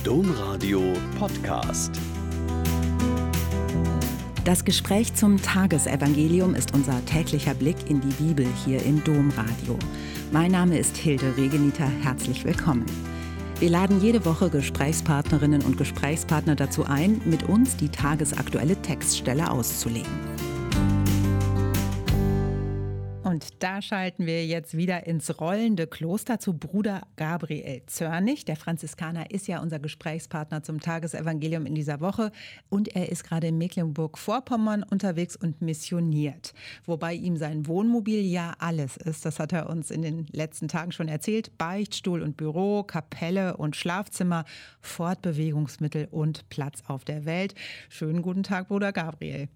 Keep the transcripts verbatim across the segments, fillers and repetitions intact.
Domradio Podcast. Das Gespräch zum Tagesevangelium ist unser täglicher Blick in die Bibel hier im Domradio. Mein Name ist Hilde Regeniter, herzlich willkommen. Wir laden jede Woche Gesprächspartnerinnen und Gesprächspartner dazu ein, mit uns die tagesaktuelle Textstelle auszulegen. Und da schalten wir jetzt wieder ins rollende Kloster zu Bruder Gabriel Zörnig. Der Franziskaner ist ja unser Gesprächspartner zum Tagesevangelium in dieser Woche und er ist gerade in Mecklenburg-Vorpommern unterwegs und missioniert. Wobei ihm sein Wohnmobil ja alles ist, das hat er uns in den letzten Tagen schon erzählt. Beichtstuhl und Büro, Kapelle und Schlafzimmer, Fortbewegungsmittel und Platz auf der Welt. Schönen guten Tag, Bruder Gabriel.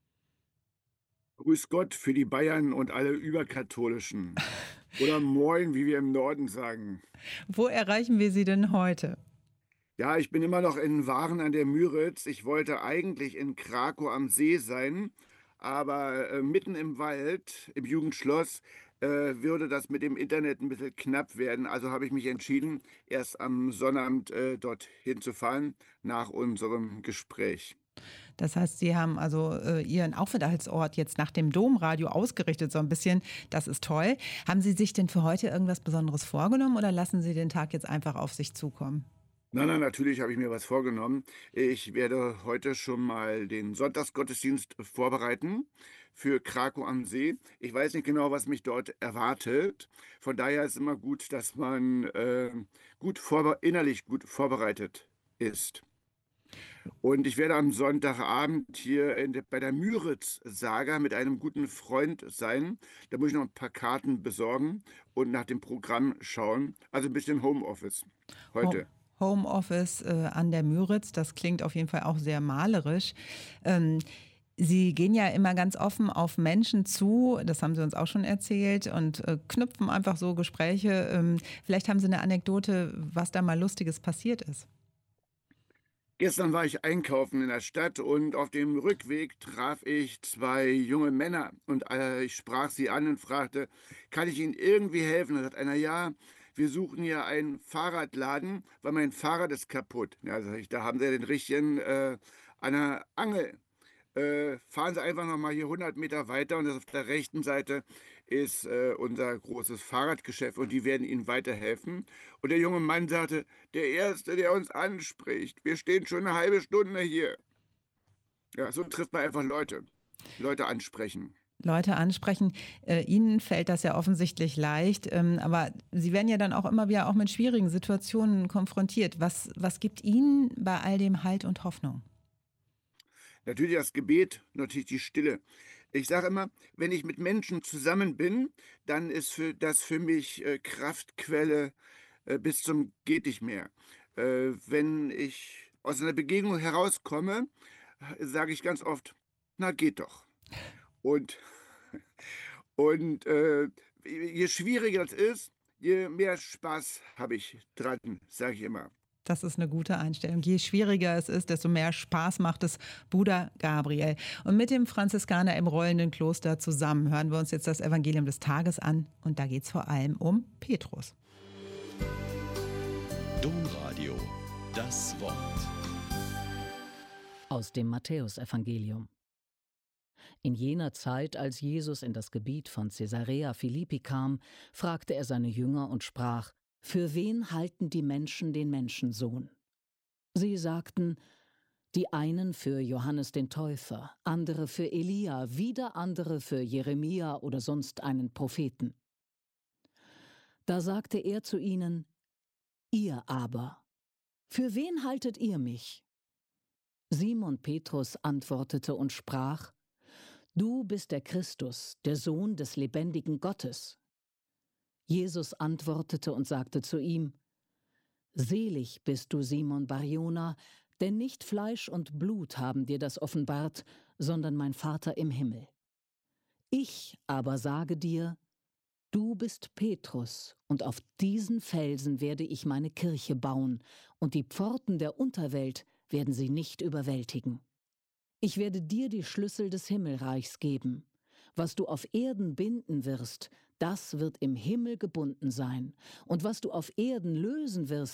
Grüß Gott für die Bayern und alle Überkatholischen. Oder Moin, wie wir im Norden sagen. Wo erreichen wir Sie denn heute? Ja, ich bin immer noch in Waren an der Müritz. Ich wollte eigentlich in Krakow am See sein, aber äh, mitten im Wald, im Jugendschloss, äh, würde das mit dem Internet ein bisschen knapp werden. Also habe ich mich entschieden, erst am Sonnabend äh, dorthin zu fahren, nach unserem Gespräch. Das heißt, Sie haben also äh, Ihren Aufenthaltsort jetzt nach dem Domradio ausgerichtet, so ein bisschen. Das ist toll. Haben Sie sich denn für heute irgendwas Besonderes vorgenommen oder lassen Sie den Tag jetzt einfach auf sich zukommen? Nein, nein, natürlich habe ich mir was vorgenommen. Ich werde heute schon mal den Sonntagsgottesdienst vorbereiten für Krakow am See. Ich weiß nicht genau, was mich dort erwartet. Von daher ist es immer gut, dass man äh, gut vorbe- innerlich gut vorbereitet ist. Und ich werde am Sonntagabend hier in der, bei der Müritz-Saga mit einem guten Freund sein. Da muss ich noch ein paar Karten besorgen und nach dem Programm schauen. Also ein bisschen Homeoffice heute. Homeoffice äh, an der Müritz, das klingt auf jeden Fall auch sehr malerisch. Ähm, Sie gehen ja immer ganz offen auf Menschen zu, das haben Sie uns auch schon erzählt, und äh, knüpfen einfach so Gespräche. Ähm, vielleicht haben Sie eine Anekdote, was da mal Lustiges passiert ist. Gestern war ich einkaufen in der Stadt und auf dem Rückweg traf ich zwei junge Männer und äh, ich sprach sie an und fragte, kann ich Ihnen irgendwie helfen? Da sagt einer, ja, wir suchen hier einen Fahrradladen, weil mein Fahrrad ist kaputt. Ja, sag ich, da haben Sie den richtigen äh, an der Angel. Äh, fahren Sie einfach noch mal hier hundert Meter weiter und das auf der rechten Seite ist äh, unser großes Fahrradgeschäft und die werden Ihnen weiterhelfen. Und der junge Mann sagte, der Erste, der uns anspricht, wir stehen schon eine halbe Stunde hier. Ja, so trifft man einfach Leute. Leute ansprechen. Leute ansprechen. Äh, Ihnen fällt das ja offensichtlich leicht, ähm, aber Sie werden ja dann auch immer wieder auch mit schwierigen Situationen konfrontiert. Was, was gibt Ihnen bei all dem Halt und Hoffnung? Natürlich das Gebet, natürlich die Stille. Ich sage immer, wenn ich mit Menschen zusammen bin, dann ist für das für mich äh, Kraftquelle äh, bis zum geht nicht mehr. Äh, wenn ich aus einer Begegnung herauskomme, sage ich ganz oft, na geht doch. Und, und äh, je schwieriger es ist, je mehr Spaß habe ich dran, sage ich immer. Das ist eine gute Einstellung. Je schwieriger es ist, desto mehr Spaß macht es, Bruder Gabriel. Und mit dem Franziskaner im rollenden Kloster zusammen hören wir uns jetzt das Evangelium des Tages an. Und da geht es vor allem um Petrus. Domradio, das Wort. Aus dem Matthäusevangelium. In jener Zeit, als Jesus in das Gebiet von Caesarea Philippi kam, fragte er seine Jünger und sprach: Für wen halten die Menschen den Menschensohn? Sie sagten, die einen für Johannes den Täufer, andere für Elia, wieder andere für Jeremia oder sonst einen Propheten. Da sagte er zu ihnen: Ihr aber, für wen haltet ihr mich? Simon Petrus antwortete und sprach: Du bist der Christus, der Sohn des lebendigen Gottes. Jesus antwortete und sagte zu ihm: Selig bist du, Simon Bar-Jona, denn nicht Fleisch und Blut haben dir das offenbart, sondern mein Vater im Himmel. Ich aber sage dir, du bist Petrus, und auf diesen Felsen werde ich meine Kirche bauen, und die Pforten der Unterwelt werden sie nicht überwältigen. Ich werde dir die Schlüssel des Himmelreichs geben. Was du auf Erden binden wirst, das wird im Himmel gebunden sein. Und was du auf Erden lösen wirst,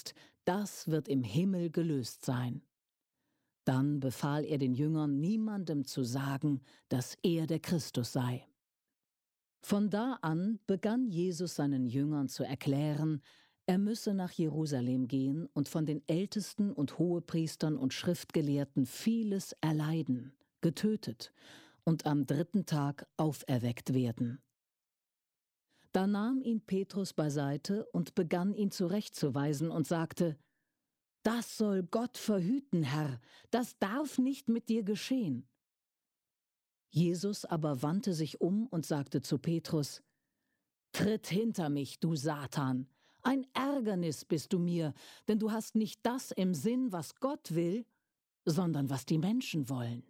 das wird im Himmel gelöst sein. Dann befahl er den Jüngern, niemandem zu sagen, dass er der Christus sei. Von da an begann Jesus seinen Jüngern zu erklären, er müsse nach Jerusalem gehen und von den Ältesten und Hohepriestern und Schriftgelehrten vieles erleiden, getötet und am dritten Tag auferweckt werden. Da nahm ihn Petrus beiseite und begann ihn zurechtzuweisen und sagte: »Das soll Gott verhüten, Herr, das darf nicht mit dir geschehen.« Jesus aber wandte sich um und sagte zu Petrus: »Tritt hinter mich, du Satan! Ein Ärgernis bist du mir, denn du hast nicht das im Sinn, was Gott will, sondern was die Menschen wollen.«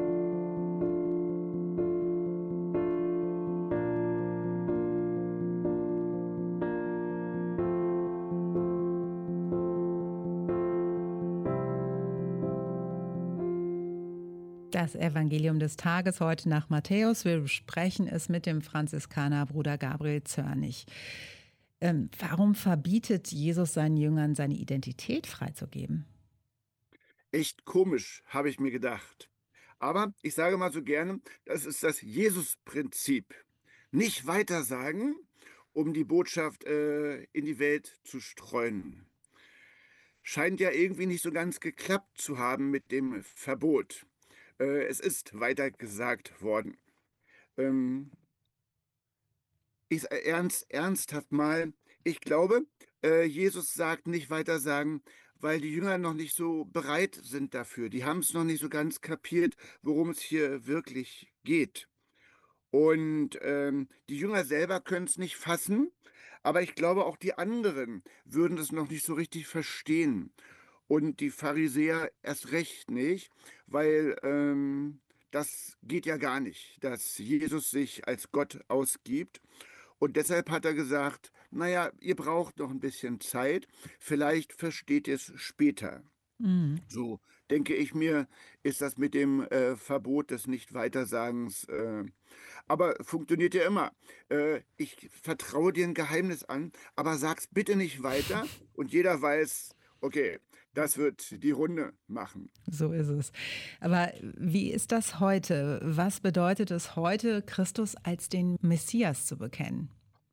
Das Evangelium des Tages heute nach Matthäus. Wir besprechen es mit dem Franziskaner Bruder Gabriel Zörnig. Ähm, warum verbietet Jesus seinen Jüngern, seine Identität freizugeben? Echt komisch, habe ich mir gedacht. Aber ich sage mal so gerne, das ist das Jesus-Prinzip. Nicht weitersagen, um die Botschaft äh, in die Welt zu streuen. Scheint ja irgendwie nicht so ganz geklappt zu haben mit dem Verbot. Äh, es ist weitergesagt worden. Ähm, ich äh, ernst, ernsthaft mal, ich glaube, äh, Jesus sagt nicht weitersagen, weil die Jünger noch nicht so bereit sind dafür. Die haben es noch nicht so ganz kapiert, worum es hier wirklich geht. Und ähm, die Jünger selber können es nicht fassen, aber ich glaube, auch die anderen würden es noch nicht so richtig verstehen. Und die Pharisäer erst recht nicht, weil ähm, das geht ja gar nicht, dass Jesus sich als Gott ausgibt. Und deshalb hat er gesagt, naja, ihr braucht noch ein bisschen Zeit, vielleicht versteht ihr es später. Mhm. So denke ich mir, ist das mit dem äh, Verbot des Nicht-Weitersagens. Äh, aber funktioniert ja immer. Äh, ich vertraue dir ein Geheimnis an, aber sag's bitte nicht weiter. Und jeder weiß, okay, das wird die Runde machen. So ist es. Aber wie ist das heute? Was bedeutet es heute, Christus als den Messias zu bekennen?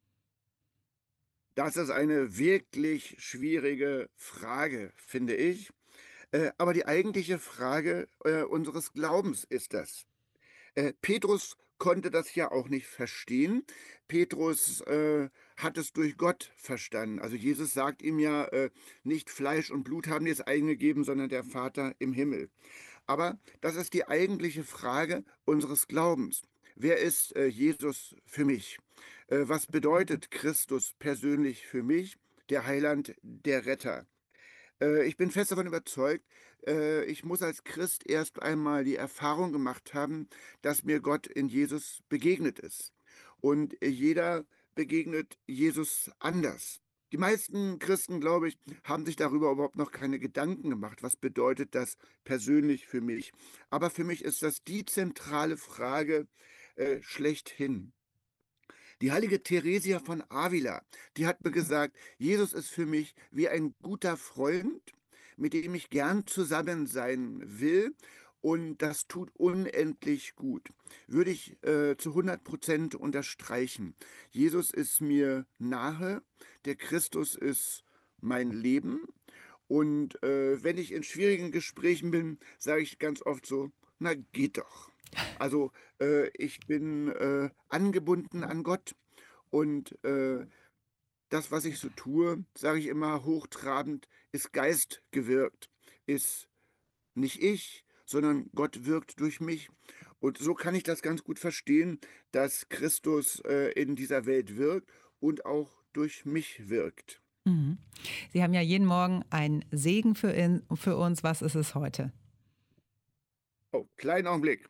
Das ist eine wirklich schwierige Frage, finde ich. Äh, aber die eigentliche Frage äh, unseres Glaubens ist das. Äh, Petrus konnte das ja auch nicht verstehen. Petrus äh, hat es durch Gott verstanden. Also Jesus sagt ihm ja, äh, nicht Fleisch und Blut haben dir es eingegeben, sondern der Vater im Himmel. Aber das ist die eigentliche Frage unseres Glaubens. Wer ist äh, Jesus für mich? Äh, was bedeutet Christus persönlich für mich, der Heiland, der Retter? Äh, ich bin fest davon überzeugt, äh, ich muss als Christ erst einmal die Erfahrung gemacht haben, dass mir Gott in Jesus begegnet ist. Und äh, jeder begegnet Jesus anders. Die meisten Christen, glaube ich, haben sich darüber überhaupt noch keine Gedanken gemacht. Was bedeutet das persönlich für mich? Aber für mich ist das die zentrale Frage äh, schlechthin. Die heilige Theresia von Avila, die hat mir gesagt, Jesus ist für mich wie ein guter Freund, mit dem ich gern zusammen sein will, und das tut unendlich gut. Würde ich äh, zu hundert Prozent unterstreichen. Jesus ist mir nahe, der Christus ist mein Leben, und äh, wenn ich in schwierigen Gesprächen bin, sage ich ganz oft so, na geht doch. Also äh, ich bin äh, angebunden an Gott, und äh, das, was ich so tue, sage ich immer hochtrabend, ist geistgewirkt, ist nicht ich, sondern Gott wirkt durch mich. Und so kann ich das ganz gut verstehen, dass Christus äh, in dieser Welt wirkt und auch durch mich wirkt. Mhm. Sie haben ja jeden Morgen einen Segen für, in, für uns. Was ist es heute? Oh, kleinen Augenblick.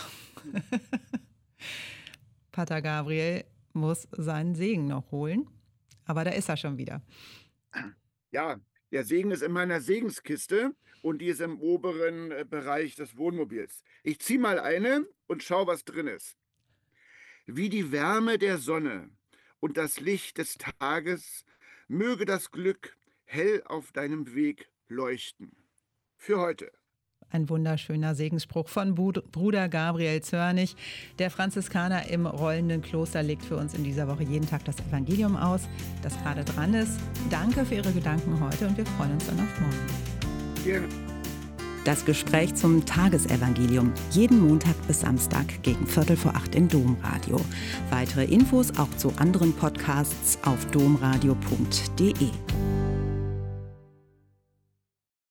Pater Gabriel muss seinen Segen noch holen, aber da ist er schon wieder. Ja, der Segen ist in meiner Segenskiste und die ist im oberen äh, Bereich des Wohnmobils. Ich ziehe mal eine und schau, was drin ist. Wie die Wärme der Sonne und das Licht des Tages möge das Glück hell auf deinem Weg leuchten. Für heute. Ein wunderschöner Segensspruch von Bruder Gabriel Zörnig. Der Franziskaner im rollenden Kloster legt für uns in dieser Woche jeden Tag das Evangelium aus, das gerade dran ist. Danke für Ihre Gedanken heute und wir freuen uns dann auf morgen. Gerne. Das Gespräch zum Tagesevangelium. Jeden Montag bis Samstag gegen Viertel vor acht im Domradio. Weitere Infos auch zu anderen Podcasts auf domradio punkt de.